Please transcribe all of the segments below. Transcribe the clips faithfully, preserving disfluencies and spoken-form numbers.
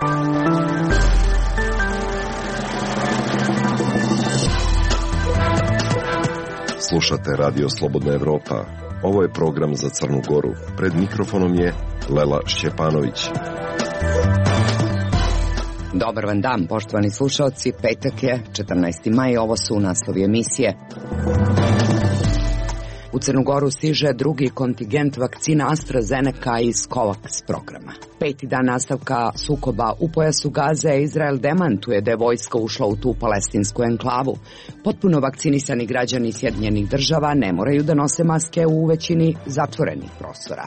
Slušate Radio Slobodna Evropa. Ovo je program za Crnu Goru. Pred mikrofonom je Lela Šćepanović. Dobar vam dan, poštovani slušalci. Petak je, četrnaesti maj, ovo su naslovi emisije. U Crnu Goru stiže drugi kontingent vakcina AstraZeneca iz COVAX programa. Peti dan nastavka sukoba u pojasu Gaze, Izrael demantuje da je vojska ušla u tu palestinsku enklavu. Potpuno vakcinisani građani Sjedinjenih Država ne moraju da nose maske u većini zatvorenih prostora.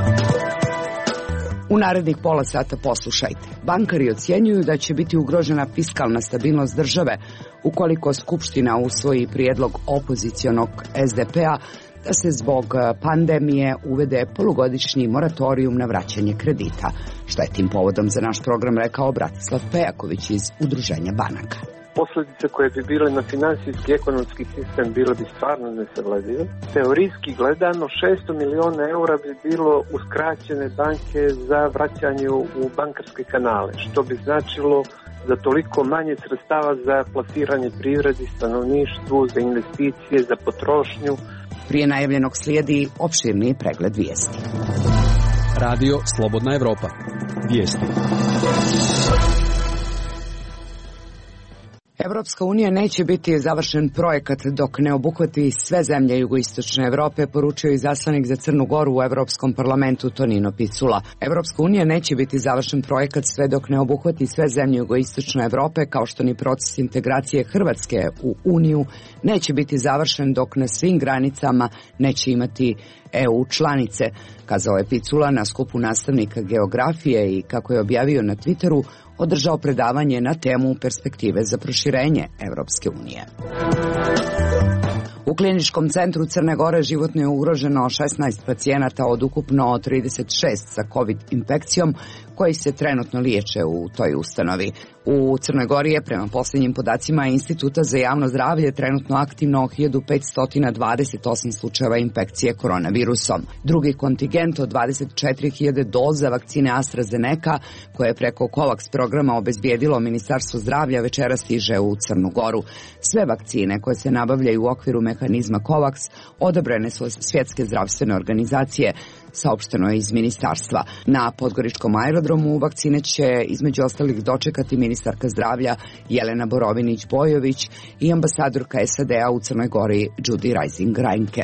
U narednih pola sata poslušajte. Bankari ocjenjuju da će biti ugrožena fiskalna stabilnost države ukoliko Skupština usvoji prijedlog opozicionog S D P-a da se zbog pandemije uvede polugodišnji moratorijum na vraćanje kredita. Šta je tim povodom za naš program rekao Bratislav Pejaković iz Udruženja banaka. Posljedice koje bi bile na finansijski i ekonomski sistem bile bi stvarno nesagledive. Teorijski gledano šesto miliona eura bi bilo uskraćene banke za vraćanje u bankarske kanale, što bi značilo za toliko manje sredstava za plasiranje privredi, stanovništvu, za investicije, za potrošnju. Prije najavljenog slijedi opširni pregled vijesti. Radio Slobodna Evropa. Vijesti. Evropska unija neće biti završen projekat dok ne obuhvati sve zemlje jugoistočne Evrope, poručio izaslanik za Crnu Goru u Evropskom parlamentu Tonino Picula. Evropska unija neće biti završen projekat sve dok ne obuhvati sve zemlje jugoistočne Evrope, kao što ni proces integracije Hrvatske u Uniju neće biti završen dok na svim granicama neće imati E U članice, kazao je Picula na skupu nastavnika geografije i, kako je objavio na Twitteru, održao predavanje na temu perspektive za proširenje Evropske unije. U kliničkom centru Crne Gore životno je ugroženo šesnaest pacijenata od ukupno trideset šest sa COVID infekcijom koji se trenutno liječe u toj ustanovi. U Crnoj Gori je, prema posljednjim podacima Instituta za javno zdravlje, trenutno aktivno hiljadu petsto dvadeset osam slučajeva infekcije koronavirusom. Drugi kontingent od dvadeset četiri hiljade doza vakcine AstraZeneca, koje je preko COVAX programa obezbijedilo Ministarstvo zdravlja, večera stiže u Crnu Goru. Sve vakcine koje se nabavljaju u okviru mehanizma COVAX odobrene su Svjetske zdravstvene organizacije, saopšteno je iz ministarstva. Na Podgoričkom aerodromu vakcine će između ostalih dočekati ministarka zdravlja Jelena Borovinić-Bojović i ambasadorka S A D-a u Crnoj Gori Judy Reising-Reinke.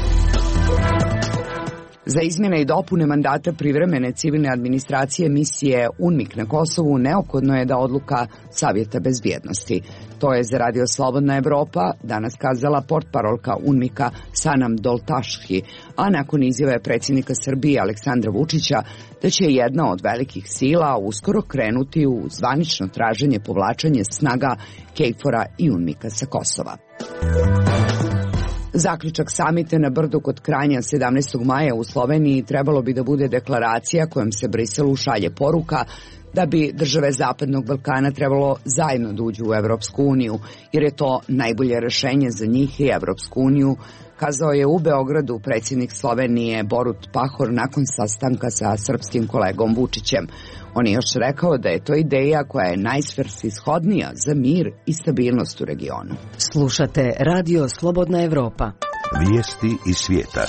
Za izmjene i dopune mandata privremene civilne administracije misije UNMIK na Kosovu neophodno je da odluka Savjeta bezbjednosti. To je za Radio Slobodna Evropa danas kazala portparolka UNMIK-a Sanam Doltašhi, a nakon izjave predsjednika Srbije Aleksandra Vučića da će jedna od velikih sila uskoro krenuti u zvanično traženje povlačenje snaga KFOR-a i UNMIK-a sa Kosova. Zaključak samita na Brdu kod Kranja sedamnaestog maja u Sloveniji trebalo bi da bude deklaracija kojom se Briselu šalje poruka da bi države Zapadnog Balkana trebalo zajedno da uđu u Evropsku uniju, jer je to najbolje rješenje za njih i Evropsku uniju, kazao je u Beogradu predsjednik Slovenije Borut Pahor nakon sastanka sa srpskim kolegom Vučićem. On je još rekao da je to ideja koja je najsvrsishodnija za mir i stabilnost u regionu. Slušate Radio Slobodna Evropa. Vijesti iz svijeta.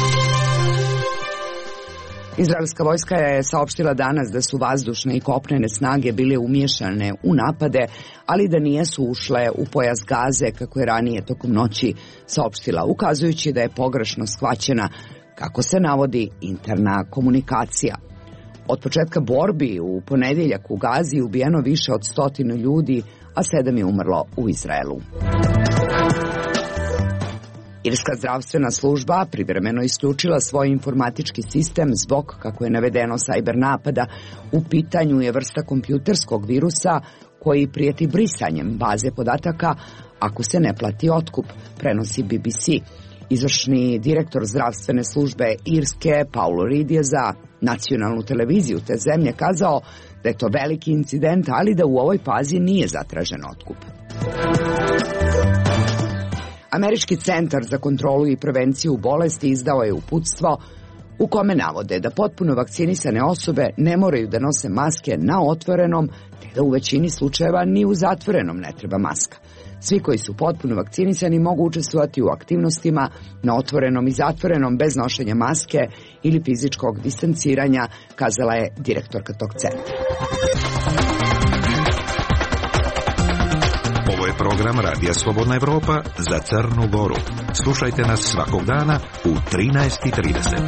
Izraelska vojska je saopštila danas da su vazdušne i kopnene snage bile umiješane u napade, ali da nijesu ušle u pojas Gaze, kako je ranije tokom noći saopštila, ukazujući da je pogrešno shvaćena, kako se navodi, interna komunikacija. Od početka borbi u ponedjeljak u Gazi ubijeno više od stotinu ljudi, a sedam je umrlo u Izraelu. Irska zdravstvena služba privremeno isključila svoj informatički sistem zbog, kako je navedeno, sajber napada. U pitanju je vrsta kompjuterskog virusa koji prijeti brisanjem baze podataka ako se ne plati otkup, prenosi B B C. Izvršni direktor zdravstvene službe Irske, Paulo Rid, je za nacionalnu televiziju te zemlje kazao da je to veliki incident, ali da u ovoj fazi nije zatražen otkup. Američki centar za kontrolu i prevenciju bolesti izdao je uputstvo u kome navode da potpuno vakcinisane osobe ne moraju da nose maske na otvorenom, te da u većini slučajeva ni u zatvorenom ne treba maska. Svi koji su potpuno vakcinisani mogu učestvovati u aktivnostima na otvorenom i zatvorenom bez nošenja maske ili fizičkog distanciranja, kazala je direktorka tog centra. Ovo je program Radija Slobodna Evropa za Crnu Goru. Slušajte nas svakog dana u trinaest i trideset.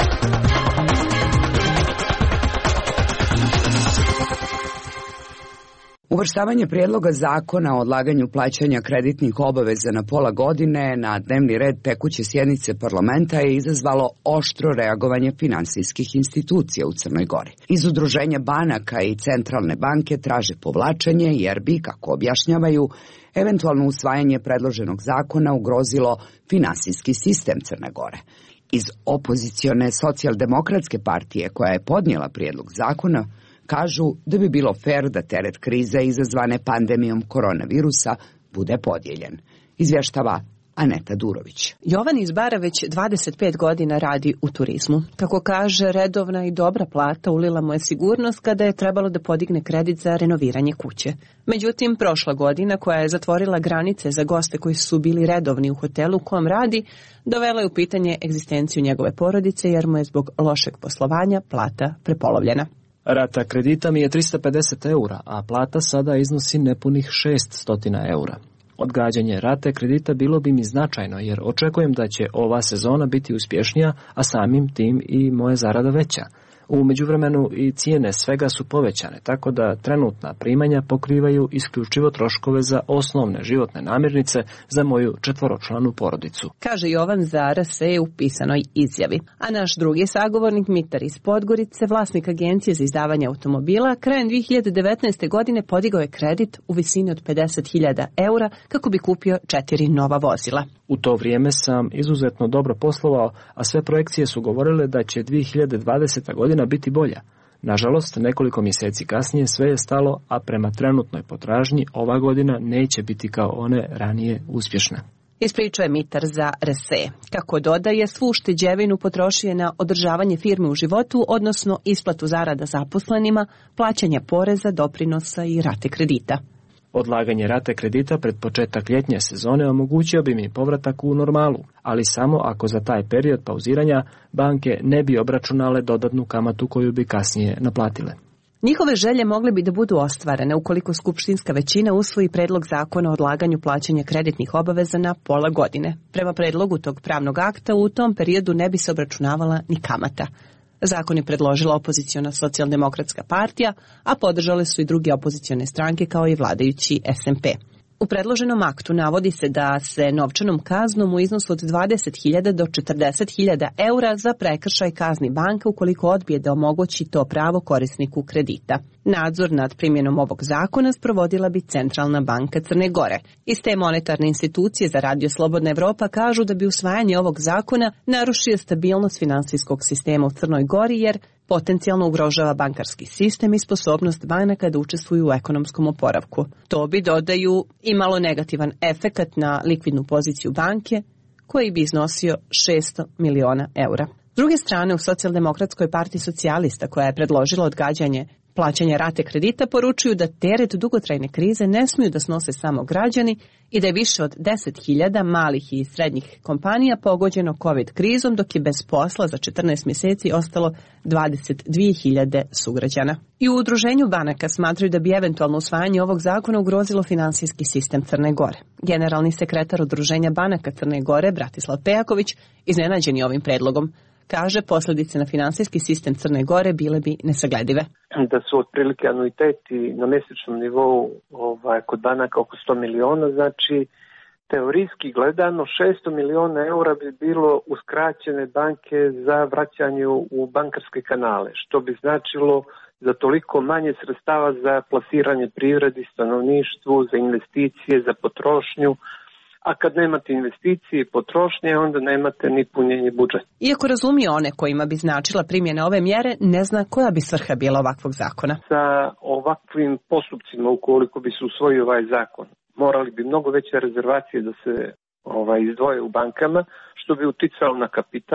Uvrštavanje prijedloga zakona o odlaganju plaćanja kreditnih obaveza na pola godine na dnevni red tekuće sjednice parlamenta je izazvalo oštro reagovanje finansijskih institucija u Crnoj Gori. Iz udruženja banaka i centralne banke traže povlačenje jer bi, kako objašnjavaju, eventualno usvajanje predloženog zakona ugrozilo finansijski sistem Crne Gore. Iz opozicione socijaldemokratske partije koja je podnijela prijedlog zakona kažu da bi bilo fer da teret krize izazvane pandemijom koronavirusa bude podijeljen. Izvještava Aneta Durović. Jovan iz Bara već dvadeset pet godina radi u turizmu. Kako kaže, redovna i dobra plata ulila mu je sigurnost kada je trebalo da podigne kredit za renoviranje kuće. Međutim, prošla godina, koja je zatvorila granice za goste koji su bili redovni u hotelu u kom radi, dovela je u pitanje egzistenciju njegove porodice jer mu je zbog lošeg poslovanja plata prepolovljena. Rata kredita mi je trista pedeset eura, a plata sada iznosi nepunih šeststo eura. Odgađanje rate kredita bilo bi mi značajno jer očekujem da će ova sezona biti uspješnija, a samim tim i moja zarada veća. U međuvremenu i cijene svega su povećane, tako da trenutna primanja pokrivaju isključivo troškove za osnovne životne namirnice za moju četvoročlanu porodicu. Kaže Jovan za R S E u pisanoj izjavi. A naš drugi sagovornik, Mitar iz Podgorice, vlasnik agencije za izdavanje automobila, krajem dvije hiljade devetnaeste. godine podigao je kredit u visini od pedeset hiljada eura kako bi kupio četiri nova vozila. U to vrijeme sam izuzetno dobro poslovao, a sve projekcije su govorile da će dvije hiljade dvadeseta. godina biti bolja. Nažalost, nekoliko mjeseci kasnije sve je stalo, a prema trenutnoj potražnji ova godina neće biti kao one ranije uspješne. Ispričao je Mitar za R S E. Kako dodaje, svu ušteđevinu potrošio je na održavanje firme u životu, odnosno isplatu zarada zaposlenima, plaćanje poreza, doprinosa i rate kredita. Odlaganje rate kredita pred početak ljetnje sezone omogućio bi mi povratak u normalu, ali samo ako za taj period pauziranja banke ne bi obračunale dodatnu kamatu koju bi kasnije naplatile. Njihove želje mogle bi da budu ostvarene ukoliko skupštinska većina usvoji predlog zakona o odlaganju plaćanja kreditnih obaveza na pola godine. Prema predlogu tog pravnog akta u tom periodu ne bi se obračunavala ni kamata. Zakon je predložila opoziciona socijaldemokratska partija, a podržale su i druge opozicione stranke kao i vladajući S M P. U predloženom aktu navodi se da se novčanom kaznom u iznosu od dvadeset hiljada do četrdeset hiljada eura za prekršaj kazni banka ukoliko odbije da omogući to pravo korisniku kredita. Nadzor nad primjenom ovog zakona sprovodila bi Centralna banka Crne Gore. Iz te monetarne institucije za Radio Slobodna Evropa kažu da bi usvajanje ovog zakona narušio stabilnost finansijskog sistema u Crnoj Gori jer potencijalno ugrožava bankarski sistem i sposobnost banaka da učestvuju u ekonomskom oporavku. To bi, dodaju, imalo negativan efekat na likvidnu poziciju banke, koji bi iznosio šesto miliona eura. S druge strane, u Socijaldemokratskoj partiji socijalista, koja je predložila odgađanje plaćanja rate kredita, poručuju da teret dugotrajne krize ne smiju da snose samo građani i da je više od deset hiljada malih i srednjih kompanija pogođeno COVID krizom, dok je bez posla za četrnaest mjeseci ostalo dvadeset dvije hiljade sugrađana. I u udruženju banaka smatraju da bi eventualno usvajanje ovog zakona ugrozilo finansijski sistem Crne Gore. Generalni sekretar udruženja banaka Crne Gore, Bratislav Pejaković, iznenađen je ovim predlogom. Kaže, posljedice na finansijski sistem Crne Gore bile bi nesagledive. Da su otprilike anuiteti na mjesečnom nivou ovaj, kod banaka oko sto miliona, znači teorijski gledano šesto miliona eura bi bilo uskraćene banke za vraćanje u bankarske kanale, što bi značilo za toliko manje sredstava za plasiranje privredi, stanovništvu, za investicije, za potrošnju. A kad nemate investicije i potrošnje, onda nemate ni punjenje budžeta. Iako razumije one kojima bi značila primjena ove mjere, ne zna koja bi svrha bila ovakvog zakona. Sa ovakvim postupcima, ukoliko bi se usvojio ovaj zakon, morali bi mnogo veće rezervacije da se ovaj, izdvoje u bankama, što bi uticalo na kapital,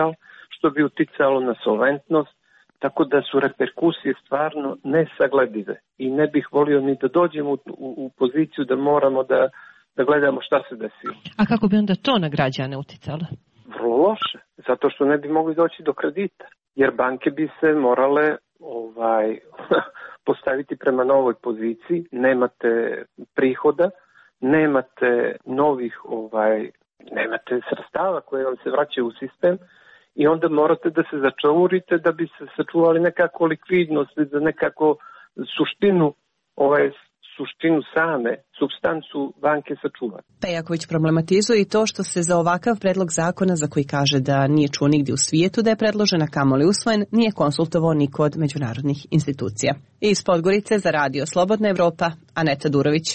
što bi uticalo na solventnost, tako da su reperkusije stvarno nesagledive i ne bih volio ni da dođemo u, u, u poziciju da moramo da, da gledamo šta se desilo. A kako bi onda to na građane uticalo? Vrlo loše, zato što ne bi mogli doći do kredita, jer banke bi se morale ovaj, postaviti prema novoj poziciji, nemate prihoda, nemate novih, ovaj, nemate sredstava koje vam se vraćaju u sistem i onda morate da se začaurite da bi se sačuvali nekako likvidnost, da nekako suštinu, ovaj, suštinu same, supstancu banke sačuvati. Pejaković problematizuje i to što se za ovakav predlog zakona, za koji kaže da nije čuo nigdje u svijetu da je predložen, a kamoli usvojen, nije konsultovao ni kod međunarodnih institucija. Iz Podgorice za Radio Slobodna Evropa, Aneta Durović.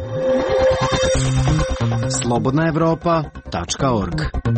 slobodna evropa tačka org.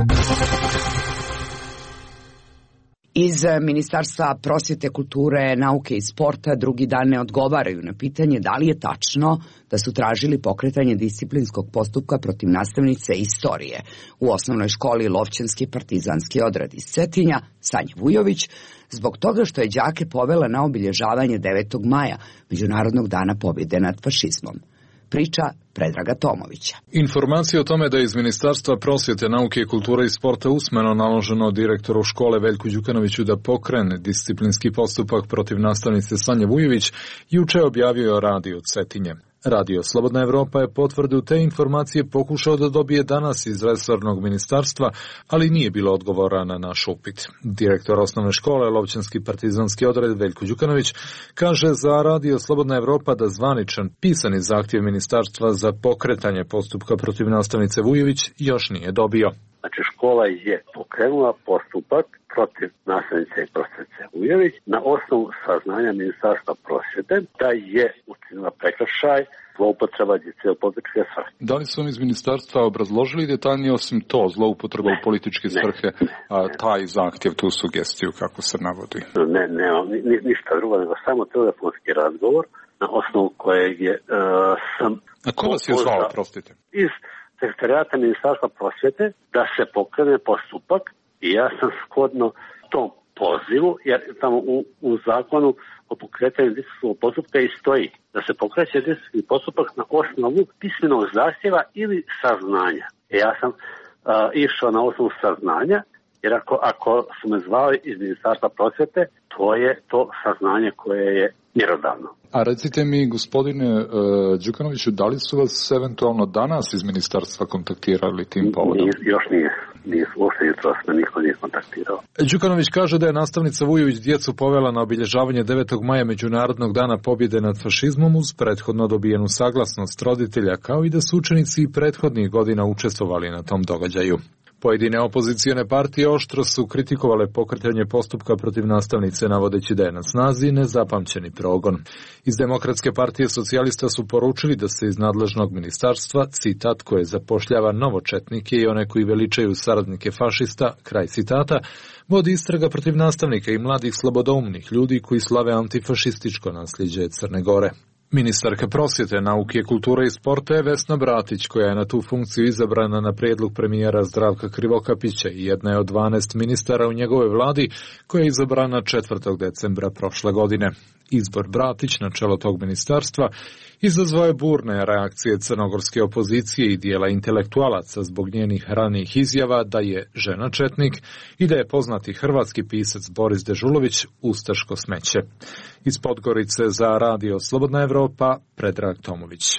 Iz Ministarstva prosvjete, kulture, nauke i sporta drugi dan ne odgovaraju na pitanje da li je tačno da su tražili pokretanje disciplinskog postupka protiv nastavnice istorije u osnovnoj školi Lovćanski partizanski odred iz Cetinja, Sanje Vujović, zbog toga što je đake povela na obilježavanje devetog maja, Međunarodnog dana pobjede nad fašizmom. Priča Predraga Tomovića. Informacije o tome da je iz Ministarstva prosvjete, nauke, kulture i sporta usmeno naloženo direktoru škole Veljku Đukanoviću da pokrene disciplinski postupak protiv nastavnice Sanje Vujović juče objavio Radio Cetinje. Radio Slobodna Evropa je potvrdu te informacije pokušao da dobije danas iz resornog ministarstva, ali nije bilo odgovora na naš upit. Direktor osnovne škole Lovćanski partizanski odred Veljko Đukanović kaže za Radio Slobodna Evropa da zvaničan pisani zahtjev ministarstva za pokretanje postupka protiv nastavnice Vujović još nije dobio. Znači, škola je pokrenula postupak protiv nastavnice i profesorice Vujović na osnovu saznanja Ministarstva prosvjete da je učinila prekršaj zloupotreba djece u političke svrhe. Da li su vam iz ministarstva obrazložili detaljnije osim to zloupotreba u političke svrhe, ne, ne, a taj zahtjev, tu sugestiju kako se navodi? Ne, ne, ni, ništa drugo, nego samo telefonski razgovor na osnovu kojeg je uh, sam... A ko vas je zvao, prostite? Iz Sekretarijata Ministarstva prosvjete da se pokrene postupak i ja sam shodno tom pozivu, jer tamo u, u zakonu o pokretanju disciplinskog postupka i stoji da se pokreće disciplinski postupak na osnovu pismenog zahtjeva ili saznanja. E ja sam uh, išao na osnovu saznanja, jer ako, ako su me zvali iz Ministarstva prosvjete, to je to saznanje koje je mjerodavno. A recite mi, gospodine uh, Đukanoviću, da li su vas eventualno danas iz ministarstva kontaktirali tim povodom? Nije, još nije. Nije, uopšte jutros me niko nije kontaktirao. Đukanović kaže da je nastavnica Vujović djecu povela na obilježavanje devetog maja Međunarodnog dana pobjede nad fašizmom uz prethodno dobijenu saglasnost roditelja, kao i da su učenici i prethodnih godina učestvovali na tom događaju. Pojedine opozicione partije oštro su kritikovale pokretanje postupka protiv nastavnice, navodeći da je na snazi nezapamćeni progon. Iz Demokratske partije socijalista su poručili da se iz nadležnog ministarstva, citat, koje zapošljava novočetnike i one koji veličaju saradnike fašista, kraj citata, vodi istraga protiv nastavnika i mladih slobodoumnih ljudi koji slave antifašističko nasljeđe Crne Gore. Ministarka prosvjete, nauke, kulture i sporta je Vesna Bratić, koja je na tu funkciju izabrana na prijedlog premijera Zdravka Krivokapića i jedna je od dvanaest ministara u njegovoj vladi, koja je izabrana četvrtog decembra prošle godine. Izbor Bratić na čelo tog ministarstva izazvao je burne reakcije crnogorske opozicije i dijela intelektualaca zbog njenih ranijih izjava da je žena četnik i da je poznati hrvatski pisac Boris Dežulović ustaško smeće. Iz Podgorice za Radio Slobodna Evropa, Predrag Tomović.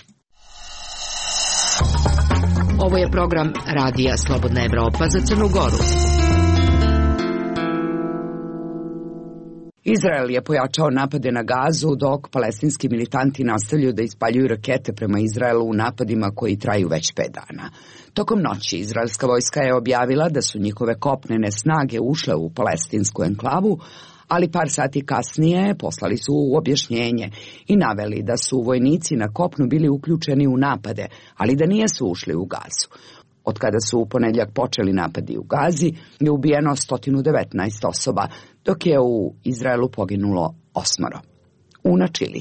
Ovo je program Radija Slobodna Evropa za Crnu Goru. Izrael je pojačao napade na Gazu, dok palestinski militanti nastavljaju da ispaljuju rakete prema Izraelu u napadima koji traju već pet dana. Tokom noći izraelska vojska je objavila da su njihove kopnene snage ušle u palestinsku enklavu, ali par sati kasnije poslali su u objašnjenje i naveli da su vojnici na kopnu bili uključeni u napade, ali da nijesu ušli u Gazu. Od kada su u ponedjeljak počeli napadi u Gazi, je ubijeno sto devetnaest osoba, dok je u Izraelu poginulo osmoro. Una Čilić.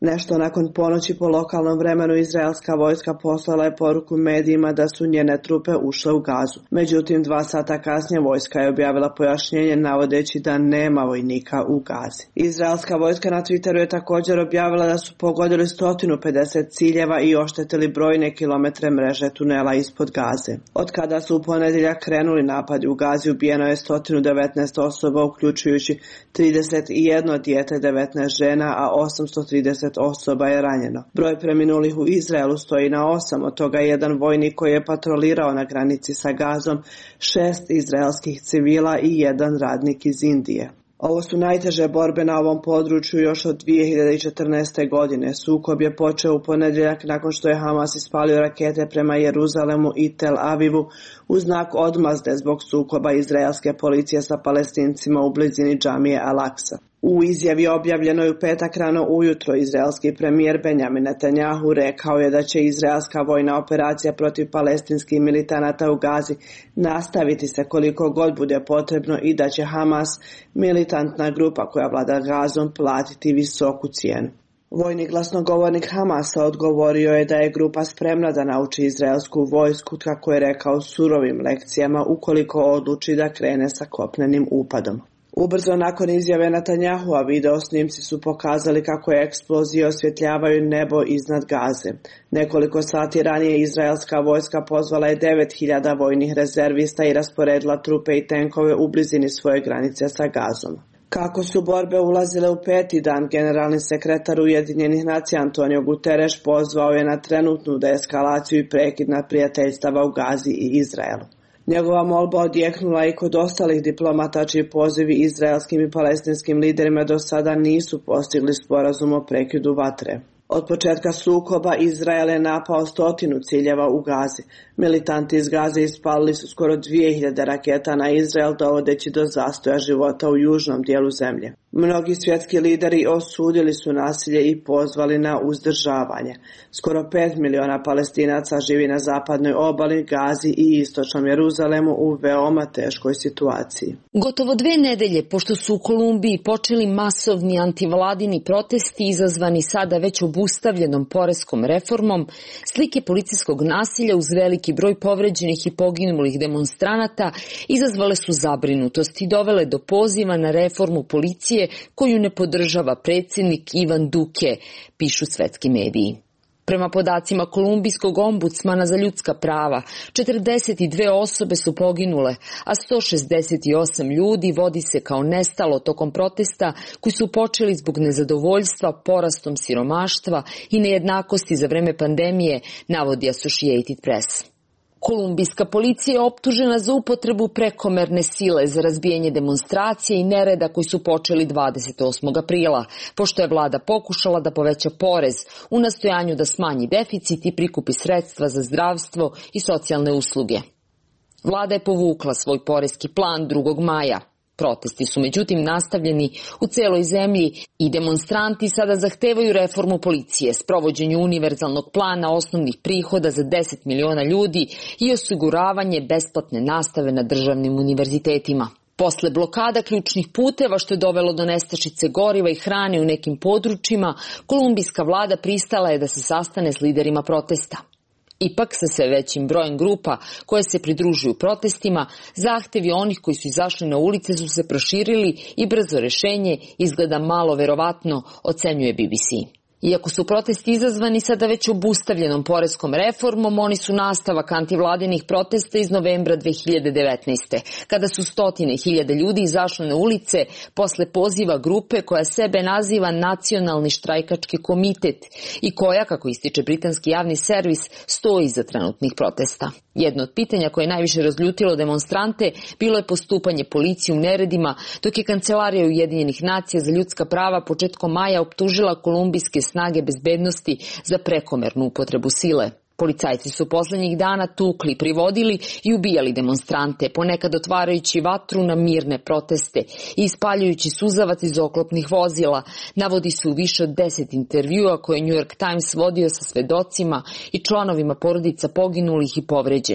Nešto nakon ponoći po lokalnom vremenu izraelska vojska poslala je poruku medijima da su njene trupe ušle u Gazu. Međutim, dva sata kasnije vojska je objavila pojašnjenje navodeći da nema vojnika u Gazi. Izraelska vojska na Twitteru je također objavila da su pogodili sto pedeset ciljeva i oštetili brojne kilometre mreže tunela ispod Gaze. Od kada su u ponedjeljak krenuli napadi u Gazi, ubijeno je sto devetnaest osoba, uključujući trideset jedno dijete, devetnaest žena, a osamsto trideset osoba je ranjeno. Broj preminulih u Izraelu stoji na osam, od toga jedan vojnik koji je patrolirao na granici sa Gazom, šest izraelskih civila i jedan radnik iz Indije. Ovo su najteže borbe na ovom području još od dvije hiljade četrnaeste. godine. Sukob je počeo u ponedjeljak nakon što je Hamas ispalio rakete prema Jeruzalemu i Tel Avivu u znak odmazde zbog sukoba izraelske policije sa Palestincima u blizini džamije Al-Aqsa. U izjavi objavljenoj u petak rano ujutro, izraelski premijer Benjamin Netanjahu rekao je da će izraelska vojna operacija protiv palestinskih militanata u Gazi nastaviti se koliko god bude potrebno i da će Hamas, militantna grupa koja vlada Gazom, platiti visoku cijenu. Vojni glasnogovornik Hamasa odgovorio je da je grupa spremna da nauči izraelsku vojsku, kako je rekao, surovim lekcijama ukoliko odluči da krene sa kopnenim upadom. Ubrzo nakon izjave Netanjahua, video snimci su pokazali kako je eksplozije osvjetljavaju nebo iznad Gaze. Nekoliko sati ranije izraelska vojska pozvala je devet hiljada vojnih rezervista i rasporedila trupe i tenkove u blizini svoje granice sa Gazom. Kako su borbe ulazile u peti dan, generalni sekretar Ujedinjenih nacija Antonio Guterres pozvao je na trenutnu deeskalaciju i prekid neprijateljstava u Gazi i Izraelu. Njegova molba odjeknula i kod ostalih diplomata čiji pozivi izraelskim i palestinskim liderima do sada nisu postigli sporazum o prekidu vatre. Od početka sukoba Izrael je napao stotinu ciljeva u Gazi. Militanti iz Gaze ispalili su skoro dvije hiljade raketa na Izrael, dovodeći do zastoja života u južnom dijelu zemlje. Mnogi svjetski lideri osudili su nasilje i pozvali na uzdržavanje. Skoro pet miliona Palestinaca živi na zapadnoj obali, Gazi i istočnom Jeruzalemu u veoma teškoj situaciji. Gotovo dve nedelje pošto su u Kolumbiji počeli masovni antivladini protesti izazvani sada već obustavljenom poreskom reformom, slike policijskog nasilja uz veliki broj povređenih i poginulih demonstranata izazvale su zabrinutost i dovele do poziva na reformu policije koju ne podržava predsjednik Ivan Duque, pišu svetski mediji. Prema podacima kolumbijskog ombudsmana za ljudska prava, četrdeset dve osobe su poginule, a sto šezdeset osam ljudi vodi se kao nestalo tokom protesta koji su počeli zbog nezadovoljstva porastom siromaštva i nejednakosti za vreme pandemije, navodi Associated Press. Kolumbijska policija je optužena za upotrebu prekomerne sile za razbijanje demonstracije i nereda koji su počeli dvadeset osmog aprila, pošto je vlada pokušala da poveća porez u nastojanju da smanji deficit i prikupi sredstva za zdravstvo i socijalne usluge. Vlada je povukla svoj poreski plan drugog maja. Protesti su međutim nastavljeni u celoj zemlji i demonstranti sada zahtevaju reformu policije, sprovođenju univerzalnog plana osnovnih prihoda za deset miliona ljudi i osiguravanje besplatne nastave na državnim univerzitetima. Posle blokada ključnih puteva, što je dovelo do nestašice goriva i hrane u nekim područjima, kolumbijska vlada pristala je da se sastane s liderima protesta. Ipak, sa sve većim brojem grupa koje se pridružuju protestima, zahtevi onih koji su izašli na ulice su se proširili i brzo rešenje izgleda malo verovatno, ocenjuje B B C. Iako su protesti izazvani sada već obustavljenom poreskom reformom, oni su nastavak antivladinih protesta iz novembra dve hiljade devetnaeste. kada su stotine hiljade ljudi izašli na ulice posle poziva grupe koja sebe naziva Nacionalni štrajkački komitet i koja, kako ističe britanski javni servis, stoji iza trenutnih protesta. Jedno od pitanja koje je najviše razljutilo demonstrante bilo je postupanje policije u neredima, dok je Kancelarija Ujedinjenih nacija za ljudska prava početkom maja optužila kolumbijske snage bezbednosti za prekomernu upotrebu sile. Policajci su poslednjih dana tukli, privodili i ubijali demonstrante, ponekad otvarajući vatru na mirne proteste i ispaljujući suzavac iz oklopnih vozila, navodi se u više od deset intervjua koje je New York Times vodio sa svedocima i članovima porodica poginulih i povređenih.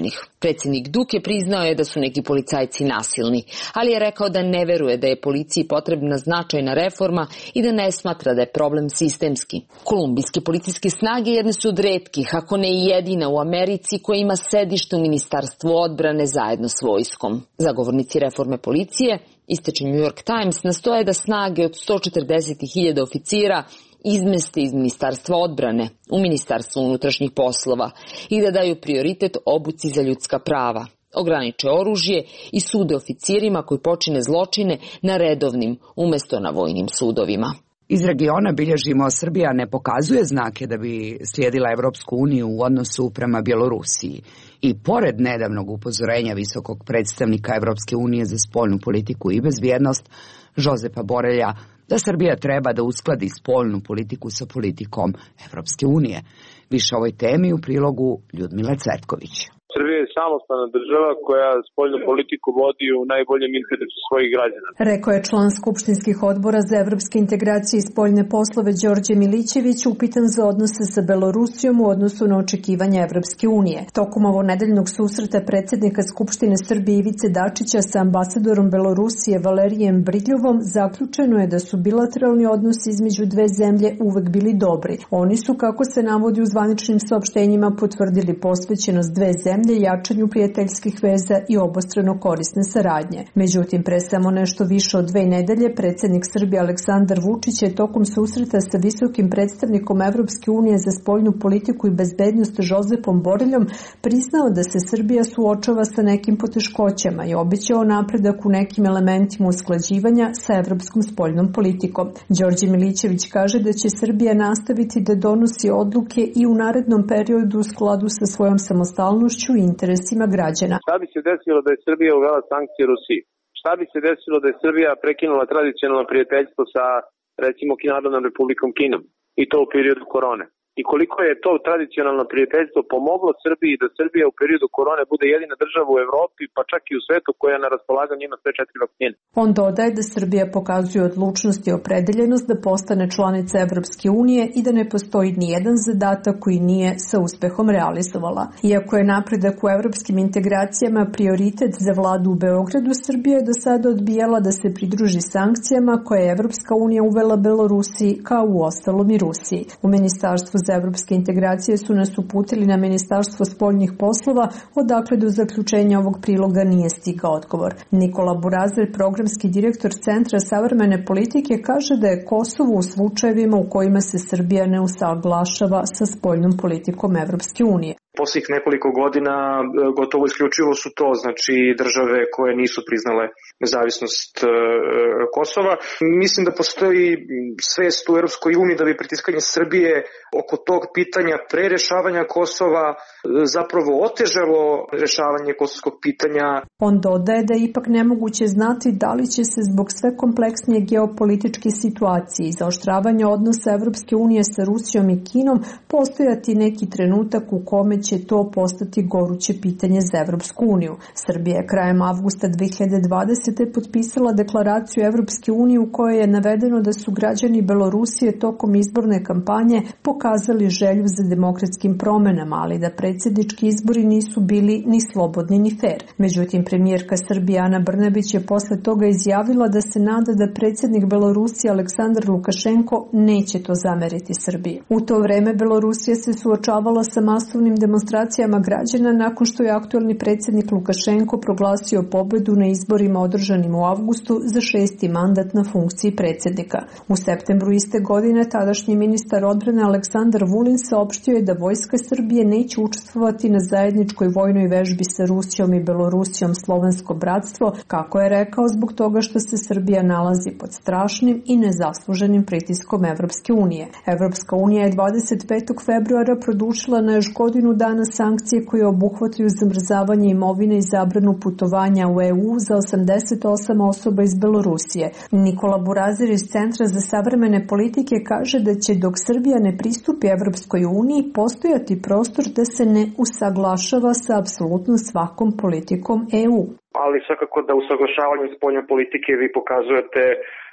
Predsjednik Duke priznao je da su neki policajci nasilni, ali je rekao da ne veruje da je policiji potrebna značajna reforma i da ne smatra da je problem sistemski. Kolumbijske policijske snage jedne su od retkih, ako ne i jedina u Americi, koja ima sedište u Ministarstvu odbrane zajedno s vojskom. Zagovornici reforme policije, ističe New York Times, nastoje da snage od sto četrdeset hiljada oficira izmeste iz Ministarstva odbrane u Ministarstvo unutrašnjih poslova i da daju prioritet obuci za ljudska prava, ograniče oružje i sude oficirima koji počine zločine na redovnim umesto na vojnim sudovima. Iz regiona bilježimo Srbija ne pokazuje znake da bi slijedila Evropsku uniju u odnosu prema Bjelorusiji. I pored nedavnog upozorenja visokog predstavnika Evropske unije za spoljnu politiku i bezbjednost, Žozepa Borelja, da Srbija treba da uskladi spoljnu politiku sa politikom Evropske unije. Više o ovoj temi u prilogu Ljudmile Cvetković. Srbija je samostalna država koja spoljnu politiku vodi u najboljem interesu svojih građana. Rekao je član skupštinskih odbora za evropske integracije i spoljne poslove Đorđe Milićević, upitan za odnose sa Belorusijom u odnosu na očekivanja Evropske unije. Tokom ovonedeljnog susreta predsjednika Skupštine Srbije Ivice Dačića sa ambasadorom Belorusije Valerijem Briljovom zaključeno je da su bilateralni odnosi između dve zemlje uvek bili dobri. Oni su, kako se navodi u zvaničnim saopštenjima, potvrdili posvećenost dve zemlje jačanju prijateljskih veza i obostrano korisne saradnje. Međutim, pre samo nešto više od dve nedelje, predsjednik Srbije Aleksandar Vučić je tokom susreta sa visokim predstavnikom Evropske unije za spoljnu politiku i bezbednost Žozepom Boreljom priznao da se Srbija suočava sa nekim poteškoćama i obećao napredak u nekim elementima usklađivanja sa evropskom spoljnom politikom. Đorđe Milićević kaže da će Srbija nastaviti da donosi odluke i u narednom periodu u skladu sa svojom samostalnošću i interesima građana. Šta bi se desilo da je Srbija uvela sankcije Rusiji? Šta bi se desilo da je Srbija prekinula tradicionalno prijateljstvo sa, recimo, Narodnom Republikom Kinom i to u periodu korone? I koliko je to tradicionalno prijateljstvo pomoglo Srbiji da Srbija u periodu korone bude jedina država u Evropi, pa čak i u svetu, koja na raspolaganju ima sve četiri vakcine. On dodaje da Srbija pokazuje odlučnost i opredeljenost da postane članica Evropske unije i da ne postoji ni jedan zadatak koji nije sa uspehom realizovala. Iako je napredak u evropskim integracijama prioritet za vladu u Beogradu, Srbija je do sada odbijala da se pridruži sankcijama koje je Evropska unija uvela Belorusiji, kao u ostalom i Rusiji. U Ministarstvu za evropske integracije su nas uputili na Ministarstvo spoljnih poslova, odakle do zaključenja ovog priloga nije stigao odgovor. Nikola Burazer, programski direktor Centra savremene politike, kaže da je Kosovo u slučajevima u kojima se Srbija ne usaglašava sa spoljnom politikom Evropske unije. Posljednjih nekoliko godina gotovo isključivo su to, znači, države koje nisu priznale nezavisnost e, Kosova. Mislim da postoji svest u Europskoj uniji da bi pritiskanje Srbije oko tog pitanja pre rešavanja Kosova zapravo otežalo rešavanje kosovskog pitanja. On dodaje da je ipak nemoguće znati da li će se zbog sve kompleksnije geopolitičke situacije i zaoštravanja odnosa Evropske unije sa Rusijom i Kinom postojati neki trenutak u kome će to postati goruće pitanje za Evropsku uniju. Srbija je krajem avgusta dve hiljade dvadesete. potpisala deklaraciju Evropske unije u kojoj je navedeno da su građani Belorusije tokom izborne kampanje pokazali želju za demokratskim promenama, ali da predsjednički izbori nisu bili ni slobodni ni fer. Međutim, premijerka Srbije Ana Brnabić je posle toga izjavila da se nada da predsjednik Belorusije Aleksandar Lukašenko neće to zameriti Srbiji. U to vreme Belorusija se suočavala sa masovnim demonstracijama građana nakon što je aktuelni predsjednik Lukašenko proglasio pobedu na izborima održanim u avgustu za šesti mandat na funkciji predsjednika. U septembru iste godine tadašnji ministar odbrane Aleksandar Vulin saopštio je da vojska Srbije neće učestvovati na zajedničkoj vojnoj vežbi sa Rusijom i Belorusijom Slovensko bratstvo, kako je rekao, zbog toga što se Srbija nalazi pod strašnim i nezasluženim pritiskom Evropske unije. Evropska unija je dvadeset petog februara produžila na još godinu dana sankcije koje obuhvataju zamrzavanje imovine i zabranu putovanja u E U za osamdeset osam osoba iz Belorusije. Nikola Burazer iz Centra za savremene politike kaže da će dok Srbija ne pristupi Evropskoj uniji postojati prostor da se ne usaglašava sa apsolutno svakom politikom E U. Ali svakako da usaglašavanjem spoljne politike vi pokazujete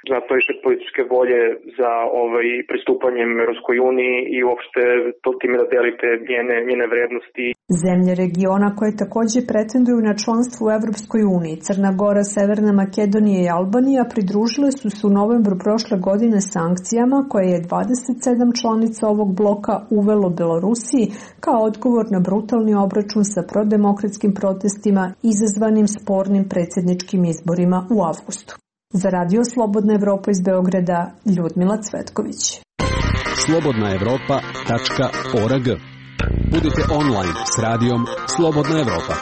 zato više političke volje za ovaj pristupanjem Europskoj uniji i uopšte to time da delite njene, njene vrednosti. Zemlje regiona koje također pretenduju na članstvo u Evropskoj uniji, Crna Gora, Severna Makedonija i Albanija, pridružile su se u novembru prošle godine sankcijama koje je dvadeset sedam članica ovog bloka uvelo Belorusiji kao odgovor na brutalni obračun sa prodemokratskim protestima izazvanim spornim predsjedničkim izborima u avgustu. Za Radio Slobodna Evropa iz Beograda, Ljudmila Cvetković. slobodna evropa tačka org. Budite online s radijom Slobodna Evropa.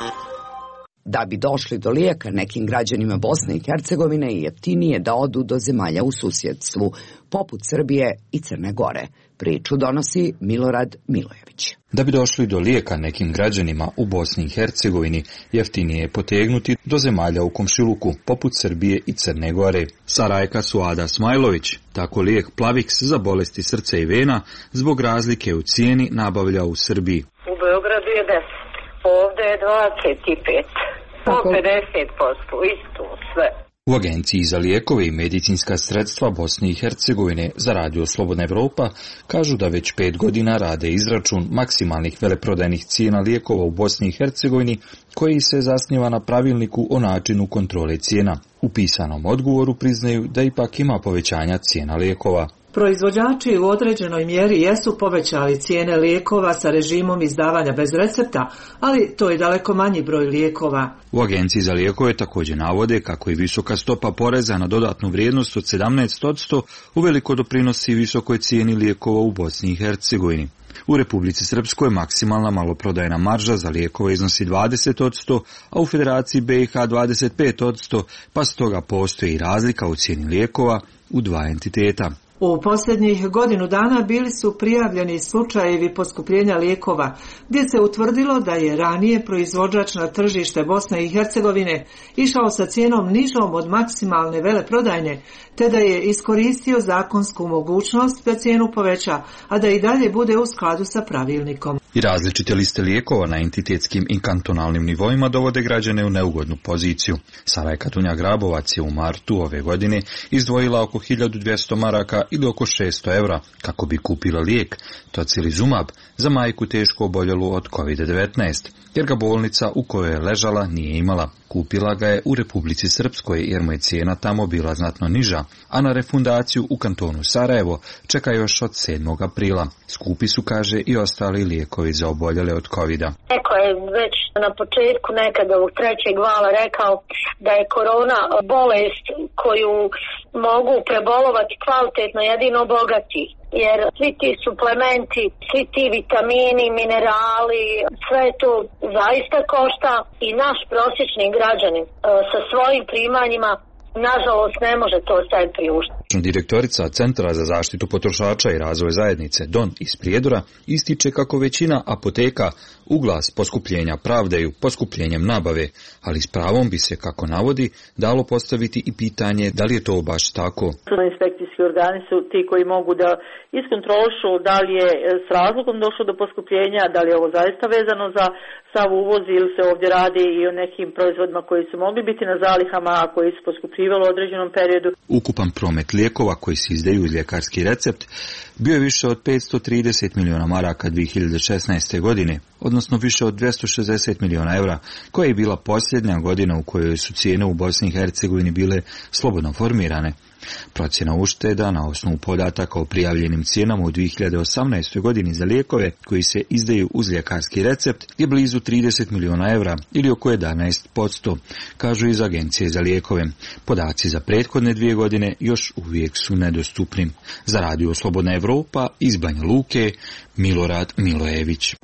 Da bi došli do lijeka, nekim građanima Bosne i Hercegovine je jeftinije da odu do zemalja u susjedstvu, poput Srbije i Crne Gore. Priču donosi Milorad Milojević. Da bi došli do lijeka nekim građanima u Bosni i Hercegovini, jeftinije je potegnuti do zemalja u komšiluku, poput Srbije i Crne Gore. Sarajka Suada Smajlović tako lijek Plavix za bolesti srca i vena zbog razlike u cijeni nabavlja u Srbiji. U Beogradu je deset, ovdje je dvadeset pet, po pedeset posto, isto sve. U Agenciji za lijekove i medicinska sredstva Bosne i Hercegovine za Radio Slobodna Evropa kažu da već pet godina rade izračun maksimalnih veleprodajnih cijena lijekova u Bosni i Hercegovini koji se zasniva na pravilniku o načinu kontrole cijena. U pisanom odgovoru priznaju da ipak ima povećanja cijena lijekova. Proizvođači u određenoj mjeri jesu povećali cijene lijekova sa režimom izdavanja bez recepta, ali to je daleko manji broj lijekova. U Agenciji za lijekove također navode kako je visoka stopa poreza na dodatnu vrijednost od sedamnaest posto uveliko doprinosi visokoj cijeni lijekova u Bosni i Hercegovini. U Republici Srpskoj maksimalna maloprodajna marža za lijekove iznosi dvadeset posto, a u Federaciji B i H dvadeset pet posto, pa stoga postoji razlika u cijeni lijekova u dva entiteta. U posljednjih godinu dana bili su prijavljeni slučajevi poskupljenja lijekova, gdje se utvrdilo da je ranije proizvođač na tržište Bosne i Hercegovine išao sa cijenom nižom od maksimalne veleprodajne, te da je iskoristio zakonsku mogućnost da cijenu poveća, a da i dalje bude u skladu sa pravilnikom. I različite liste lijekova na entitetskim i kantonalnim nivoima dovode građane u neugodnu poziciju. Sarajka Dunja Grabovac je u martu ove godine izdvojila oko hiljadu dvjesto maraka ili oko šesto evra kako bi kupila lijek Tocilizumab za majku teško oboljelu od kovid devetnaest, jer ga bolnica u kojoj je ležala nije imala. Kupila ga je u Republici Srpskoj jer mu je cijena tamo bila znatno niža, a na refundaciju u kantonu Sarajevo čeka još od sedmog aprila. Skupi su, kaže, i ostali lijekovi za oboljele od covida. Neko je već na početku nekada ovog trećeg vala rekao da je korona bolest koju mogu prebolovati kvalitetno jedino bogati. Jer svi ti suplementi, svi ti vitamini, minerali, sve to zaista košta i naš prosječni građanin sa svojim primanjima nažalost ne može to sad priuštiti. Direktorica Centra za zaštitu potrošača i razvoj zajednice Don iz Prijedora ističe kako većina apoteka uglas poskupljenja pravdaju poskupljenjem nabave, ali s pravom bi se, kako navodi, dalo postaviti i pitanje da li je to baš tako. Inspekcijski organi su ti koji mogu da iskontrolišu da li je s razlogom došlo do poskupljenja, da li je ovo zaista vezano za sav uvoz ili se ovdje radi i o nekim proizvodima koji su mogli biti na zalihama, a koji su poskupljivali u određenom periodu. Ukupan promet lijekova koji se izdaju uz ljekarski recept bio je više od petsto trideset miliona maraka dvije hiljade šesnaeste. godine, odnosno više od dvjesto šezdeset miliona eura, koja je bila posljednja godina u kojoj su cijene u Bosni i Hercegovini bile slobodno formirane. Procjena ušteda na osnovu podataka o prijavljenim cijenama u dvije hiljade osamnaestoj. godini za lijekove koji se izdaju uz ljekarski recept je blizu trideset miliona eura ili oko jedanaest posto, kažu iz Agencije za lijekove. Podaci za prethodne dvije godine još uvijek su nedostupni. Za Radio Slobodna Evropa iz Banja Luke, Milorad Milojević.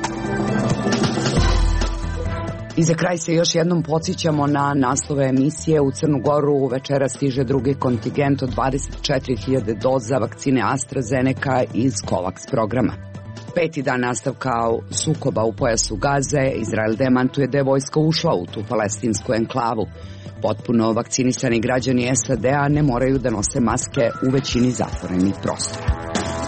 I za kraj se još jednom podsjećamo na naslove emisije. U Crnu Goru večera stiže drugi kontingent od dvadeset četiri hiljade doza vakcine AstraZeneca iz COVAX programa. Peti dan nastavka sukoba u pojasu Gaze, Izrael demantuje da je vojska ušla u tu palestinsku enklavu. Potpuno vakcinisani građani S A D-a ne moraju da nose maske u većini zatvorenih prostora.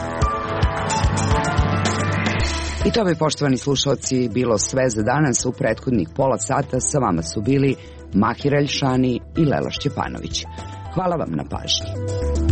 I to bi, poštovani slušalci, bilo sve za danas. U prethodnih pola sata sa vama su bili Mahir Elšani i Lela Šćepanović. Hvala vam na pažnji.